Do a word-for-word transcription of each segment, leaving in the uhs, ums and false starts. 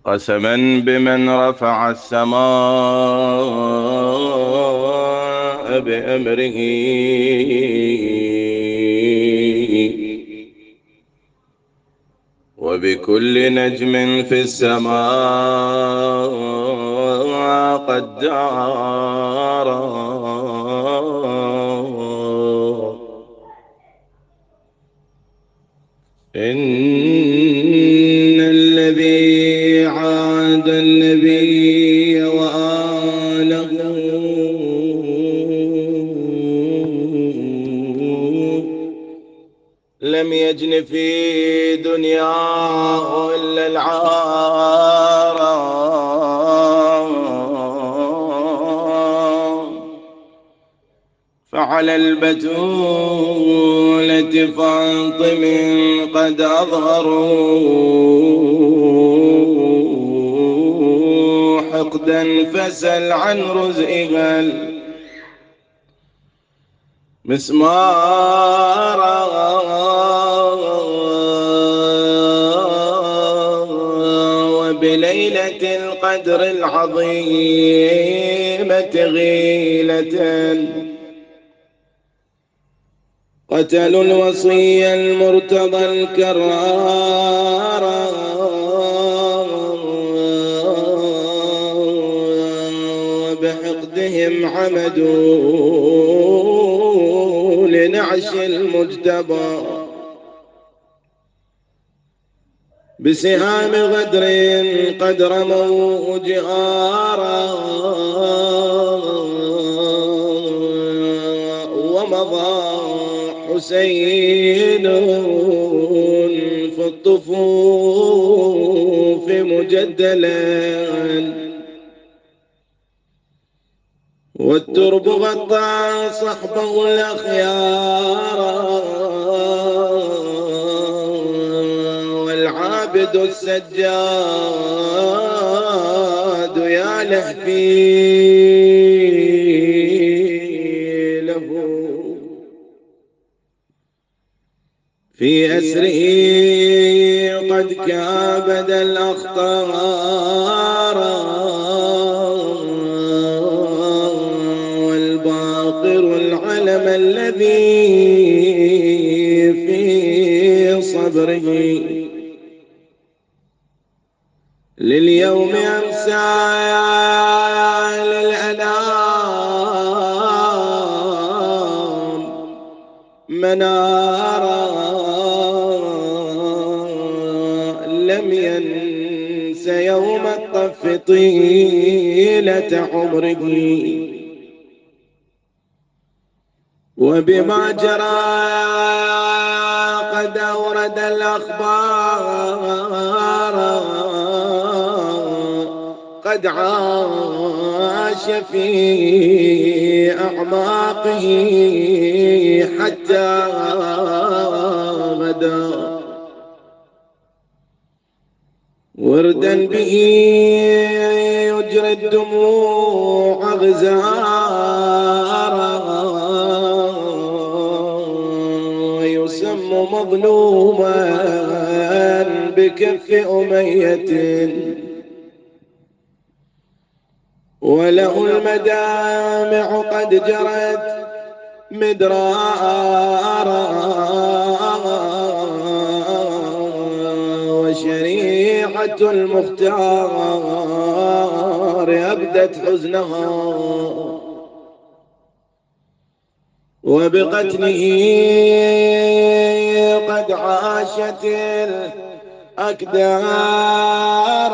قسما بمن رفع السماء بأمره وبكل نجم في السماء قد دار. إن الذي عاد النبي وآله لم يجن في دنياه إلا العار. فعلى البتولة فاطم قد أظهروا حقدا فسل عن رزئها المسمار. وبليلة القدر العظيمة غيلة قتلوا الوصي المرتضى الكرار. وبحقدهم عمدوا لنعش المجتبى بسهام غدر قد رموا جهارا. ومضى حسين في الطفوف مجدلا والترب غطى صحبه الأخيار. والعابد السجاد يا لهفي له في أسره قد كابد الأخطار. والباقر العلم الذي في صبره لليوم أمسى للأنام منارا. لم ينس يوم الطف طيلة عمره وبما جرى قد أورد الأخبار. قد عاش في أعماقه حتى غدا وردا به يجري الدموع غزارا. ويسم مظلوما بكف أمية وله المدامع قد جرت مدرارا. وشريعة المختار أبدت حزنها وبقتله قد عاشت الأكدار.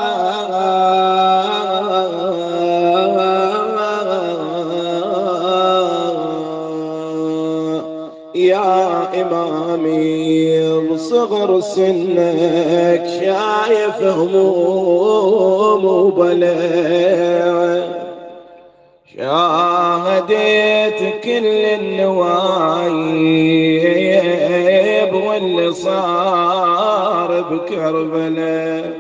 يا إمامي بصغر سنك شايف هموم وبلاء شاهدت كل النوايب واللي صار بكربلاء.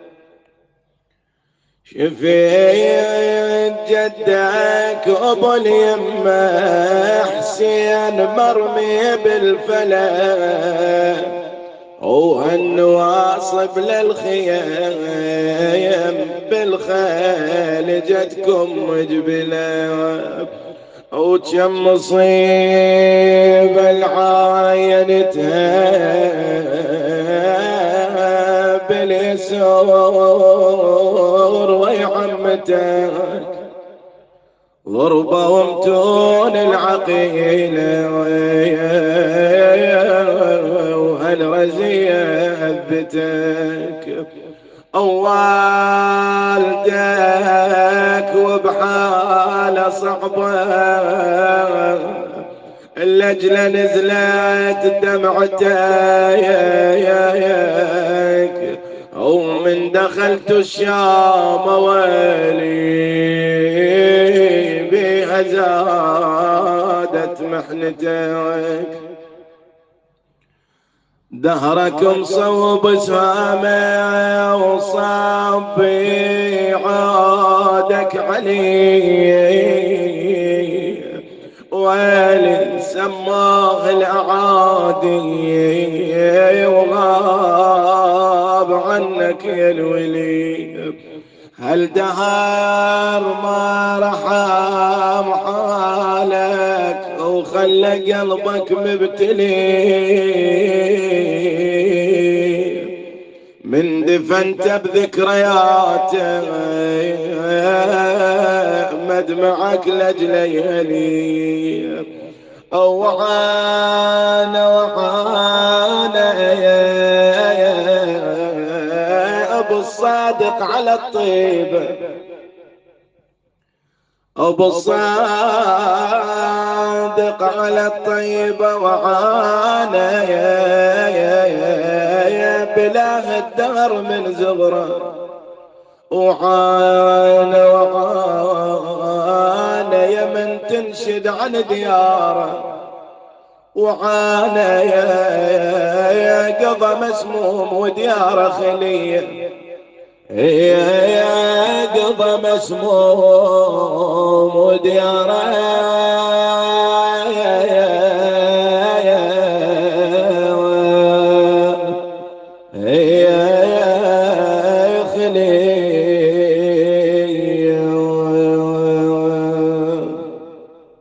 شفيت جدك ابو اليمه حسين مرمي بالفلا وهالنواصب للخيام بالخيل جتكم مجبلة، وكم مصيبة العاينتها باليسور ويعمتك، غربة ومتون العقيلة وهالرزية هبتك، والدك وبحالة صعبة اللجلة نزلت دمعتك، ومن دخلت الشام ويلي بها زادت محنتك، دهركم صوب سامع وصبي عادك علي، ويلي سماه الأعادي وغاب عنك يا الولي، هل دهر ما رحم حالك وخلى قلبك مبتلي، من دفنت بذكرياته مدمعك لجليلي، وعانى وعانى ابو الصادق على الطيبة، ابو الصادق على الطيبة، وعانى بلاه الدهر من زغره، وعانى وعانى يا من تنشد عن دياره، وعانى يا قضى مسموم ودياره خليه، يا قضى مسموم ودياره